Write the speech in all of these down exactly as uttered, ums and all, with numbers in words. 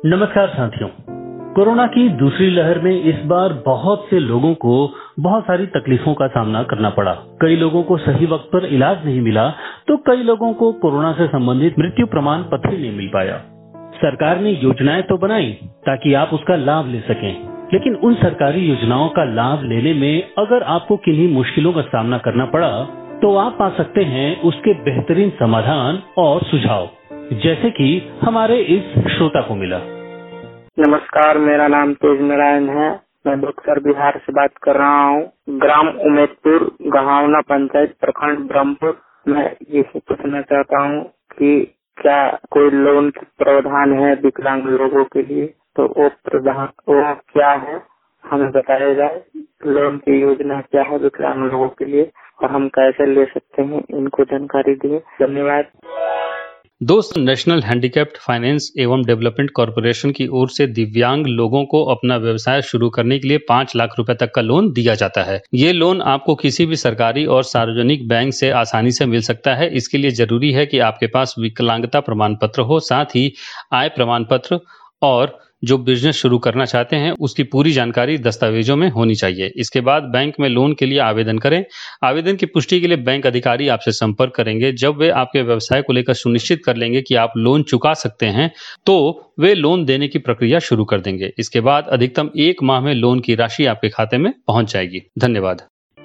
नमस्कार साथियों, कोरोना की दूसरी लहर में इस बार बहुत से लोगों को बहुत सारी तकलीफों का सामना करना पड़ा। कई लोगों को सही वक्त पर इलाज नहीं मिला, तो कई लोगों को कोरोना से संबंधित मृत्यु प्रमाण पत्र ही नहीं मिल पाया। सरकार ने योजनाएं तो बनाई ताकि आप उसका लाभ ले सकें, लेकिन उन सरकारी योजनाओं का लाभ लेने में अगर आपको किन्हीं मुश्किलों का सामना करना पड़ा, तो आप पा सकते हैं उसके बेहतरीन समाधान और सुझाव, जैसे कि हमारे इस श्रोता को मिला। नमस्कार, मेरा नाम तेज नारायण है। मैं बक्सर बिहार से बात कर रहा हूँ। ग्राम उमेदपुर, गहावना पंचायत, प्रखंड ब्रह्मपुर। मैं यही पूछना चाहता हूँ कि क्या कोई लोन के प्रावधान है विकलांग लोगों के लिए, तो वो प्रावधान वो क्या है हमें बताया जाए। लोन की योजना क्या है विकलांग लोगों के लिए और हम कैसे ले सकते हैं, इनको जानकारी दिए। धन्यवाद। दोस्तों, नेशनल हैंडीकैप्ड फाइनेंस एवं डेवलपमेंट कॉर्पोरेशन की ओर से दिव्यांग लोगों को अपना व्यवसाय शुरू करने के लिए पाँच लाख रुपए तक का लोन दिया जाता है। ये लोन आपको किसी भी सरकारी और सार्वजनिक बैंक से आसानी से मिल सकता है। इसके लिए जरूरी है कि आपके पास विकलांगता प्रमाण पत्र हो, साथ ही आय प्रमाण पत्र और जो बिजनेस शुरू करना चाहते हैं उसकी पूरी जानकारी दस्तावेजों में होनी चाहिए। इसके बाद बैंक में लोन के लिए आवेदन करें। आवेदन की पुष्टि के लिए बैंक अधिकारी आपसे संपर्क करेंगे। जब वे आपके व्यवसाय को लेकर सुनिश्चित कर लेंगे कि आप लोन चुका सकते हैं, तो वे लोन देने की प्रक्रिया शुरू कर देंगे। इसके बाद अधिकतम एक माह में लोन की राशि आपके खाते में पहुंच जाएगी। धन्यवाद।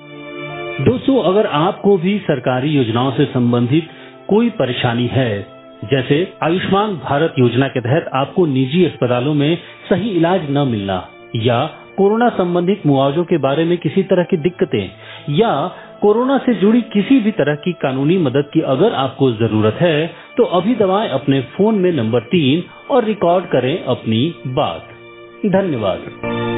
दोस्तों, अगर आपको भी सरकारी योजनाओं से संबंधित कोई परेशानी है, जैसे आयुष्मान भारत योजना के तहत आपको निजी अस्पतालों में सही इलाज न मिलना, या कोरोना संबंधित मुआवजों के बारे में किसी तरह की दिक्कतें, या कोरोना से जुड़ी किसी भी तरह की कानूनी मदद की अगर आपको जरूरत है, तो अभी दबाएं अपने फोन में नंबर तीन और रिकॉर्ड करें अपनी बात। धन्यवाद।